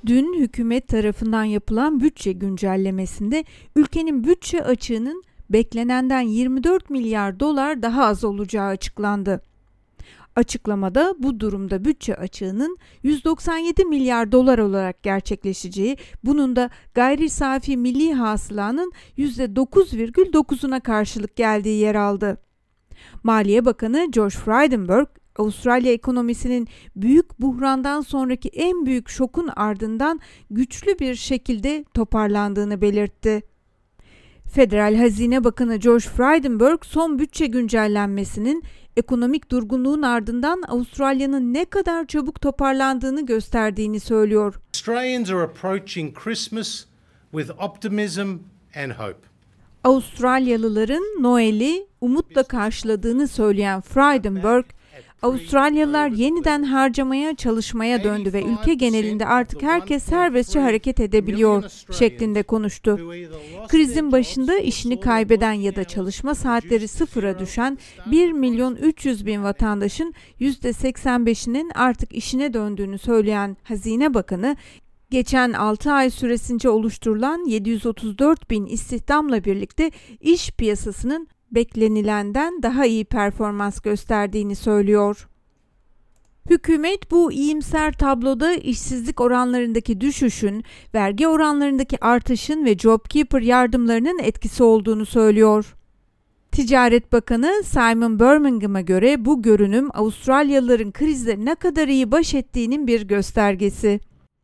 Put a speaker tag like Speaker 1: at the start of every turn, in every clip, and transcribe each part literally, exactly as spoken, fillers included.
Speaker 1: Dün hükümet tarafından yapılan bütçe güncellemesinde ülkenin bütçe açığının beklenenden yirmi dört milyar dolar daha az olacağı açıklandı. Açıklamada bu durumda bütçe açığının yüz doksan yedi milyar dolar olarak gerçekleşeceği, bunun da gayri safi milli hasılanın yüzde dokuz virgül dokuzuna karşılık geldiği yer aldı. Maliye Bakanı Josh Frydenberg, Avustralya ekonomisinin büyük buhrandan sonraki en büyük şokun ardından güçlü bir şekilde toparlandığını belirtti. Federal Hazine Bakanı Josh Frydenberg, son bütçe güncellenmesinin ekonomik durgunluğun ardından Avustralya'nın ne kadar çabuk toparlandığını gösterdiğini söylüyor.
Speaker 2: Australians are approaching Christmas with optimism and hope.
Speaker 1: Avustralyalıların Noel'i umutla karşıladığını söyleyen Frydenberg, Avustralyalılar yeniden harcamaya, çalışmaya döndü ve ülke genelinde artık herkes serbestçe hareket edebiliyor şeklinde konuştu. Krizin başında işini kaybeden ya da çalışma saatleri sıfıra düşen bir milyon üç yüz bin vatandaşın yüzde seksen beşinin artık işine döndüğünü söyleyen Hazine Bakanı, geçen altı ay süresince oluşturulan yedi yüz otuz dört bin istihdamla birlikte iş piyasasının beklenilenden daha iyi performans gösterdiğini söylüyor. Hükümet bu iyimser tabloda işsizlik oranlarındaki düşüşün, vergi oranlarındaki artışın ve JobKeeper yardımlarının etkisi olduğunu söylüyor. Ticaret Bakanı Simon Birmingham'a göre bu görünüm Avustralyalıların krizle ne kadar iyi baş ettiğinin bir göstergesi.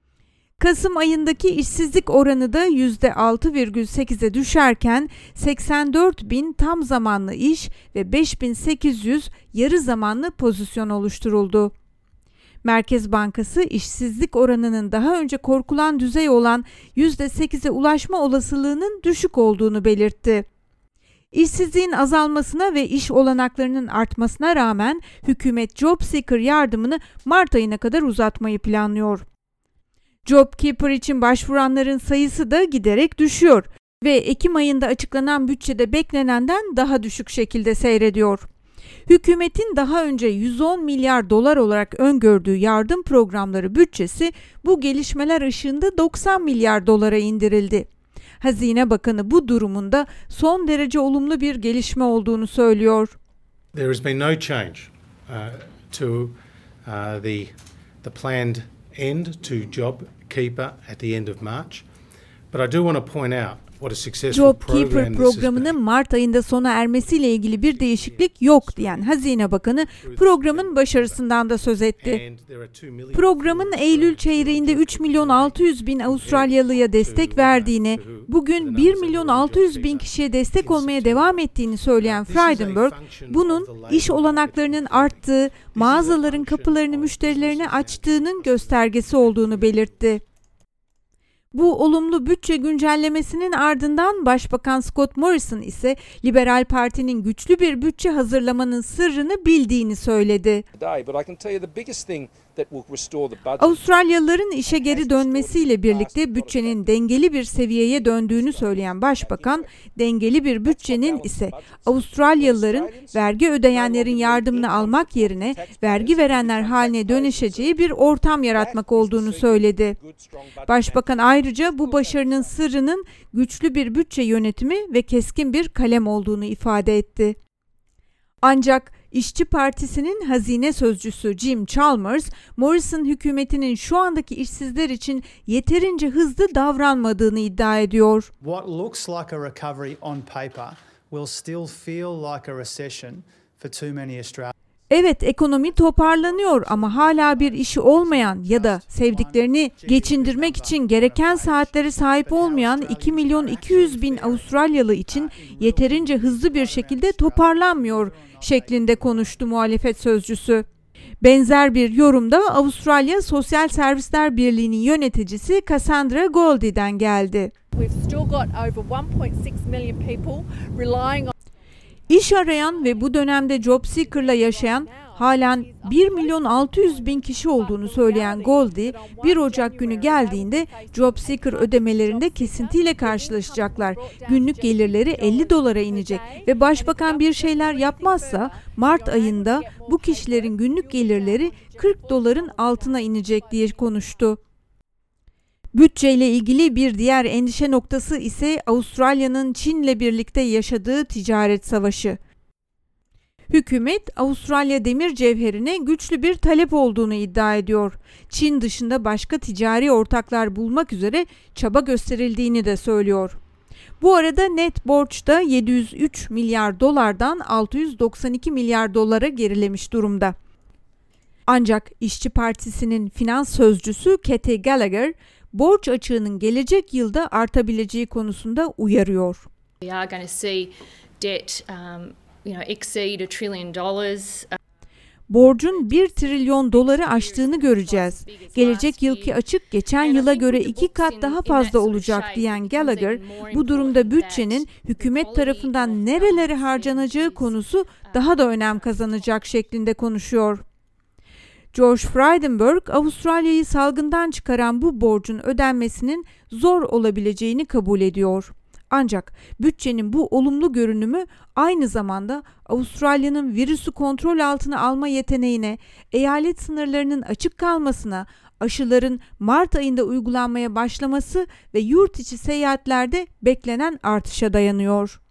Speaker 1: Kasım ayındaki işsizlik oranı da yüzde altı virgül sekize düşerken seksen dört bin tam zamanlı iş ve beş bin sekiz yüz yarı zamanlı pozisyon oluşturuldu. Merkez Bankası işsizlik oranının daha önce korkulan düzey olan yüzde sekize ulaşma olasılığının düşük olduğunu belirtti. İşsizliğin azalmasına ve iş olanaklarının artmasına rağmen hükümet JobSeeker yardımını Mart ayına kadar uzatmayı planlıyor. JobKeeper için başvuranların sayısı da giderek düşüyor ve Ekim ayında açıklanan bütçede beklenenden daha düşük şekilde seyrediyor. Hükümetin daha önce yüz on milyar dolar olarak öngördüğü yardım programları bütçesi bu gelişmeler ışığında doksan milyar dolara indirildi. Hazine Bakanı bu durumunda son derece olumlu bir gelişme olduğunu söylüyor.
Speaker 2: There has been no change uh, to uh, the the planned end to JobKeeper at the end of March. But I do want to point out what a successful
Speaker 1: JobKeeper
Speaker 2: program
Speaker 1: programının Mart ayında sona ermesiyle ilgili bir değişiklik yok diyen Hazine Bakanı programın başarısından da söz etti. Programın Eylül çeyreğinde üç milyon altı yüz bin Avustralyalıya destek verdiğini, bugün bir milyon altı yüz bin kişiye destek olmaya devam ettiğini söyleyen Frydenberg, bunun iş olanaklarının arttığı, mağazaların kapılarını müşterilerine açtığının göstergesi olduğunu belirtti. Bu olumlu bütçe güncellemesinin ardından Başbakan Scott Morrison ise Liberal Parti'nin güçlü bir bütçe hazırlamanın sırrını bildiğini söyledi. Avustralyalıların işe geri dönmesiyle birlikte bütçenin dengeli bir seviyeye döndüğünü söyleyen Başbakan, dengeli bir bütçenin ise Avustralyalıların vergi ödeyenlerin yardımını almak yerine vergi verenler haline dönüşeceği bir ortam yaratmak olduğunu söyledi. Başbakan ayrıca bu başarının sırrının güçlü bir bütçe yönetimi ve keskin bir kalem olduğunu ifade etti. Ancak İşçi Partisi'nin hazine sözcüsü Jim Chalmers, Morrison hükümetinin şu andaki işsizler için yeterince hızlı davranmadığını iddia ediyor.
Speaker 3: What looks like a recovery on paper will still feel like a recession for too many Australians.
Speaker 1: Evet, ekonomi toparlanıyor ama hala bir işi olmayan ya da sevdiklerini geçindirmek için gereken saatlere sahip olmayan iki milyon iki yüz bin Avustralyalı için yeterince hızlı bir şekilde toparlanmıyor şeklinde konuştu muhalefet sözcüsü. Benzer bir yorumda Avustralya Sosyal Servisler Birliği'nin yöneticisi Cassandra Goldie'den geldi. İş arayan ve bu dönemde JobSeeker'la yaşayan halen bir milyon altı yüz bin kişi olduğunu söyleyen Goldie, bir Ocak günü geldiğinde JobSeeker ödemelerinde kesintiyle karşılaşacaklar. Günlük gelirleri elli dolara inecek ve Başbakan bir şeyler yapmazsa Mart ayında bu kişilerin günlük gelirleri kırk doların altına inecek diye konuştu. Bütçeyle ilgili bir diğer endişe noktası ise Avustralya'nın Çin'le birlikte yaşadığı ticaret savaşı. Hükümet, Avustralya demir cevherine güçlü bir talep olduğunu iddia ediyor. Çin dışında başka ticari ortaklar bulmak üzere çaba gösterildiğini de söylüyor. Bu arada net borç da yedi yüz üç milyar dolardan altı yüz doksan iki milyar dolara gerilemiş durumda. Ancak İşçi Partisi'nin finans sözcüsü Katie Gallagher, borç açığının gelecek yılda artabileceği konusunda uyarıyor.
Speaker 4: We are going to see debt, um, you know, exceed a trillion dollars.
Speaker 1: Borcun bir trilyon doları aştığını göreceğiz. Gelecek yılki açık geçen yıla göre iki kat daha fazla olacak diyen Gallagher, bu durumda bütçenin hükümet tarafından nerelere harcanacağı konusu daha da önem kazanacak şeklinde konuşuyor. George Frydenberg, Avustralya'yı salgından çıkaran bu borcun ödenmesinin zor olabileceğini kabul ediyor. Ancak bütçenin bu olumlu görünümü aynı zamanda Avustralya'nın virüsü kontrol altına alma yeteneğine, eyalet sınırlarının açık kalmasına, aşıların Mart ayında uygulanmaya başlaması ve yurt içi seyahatlerde beklenen artışa dayanıyor.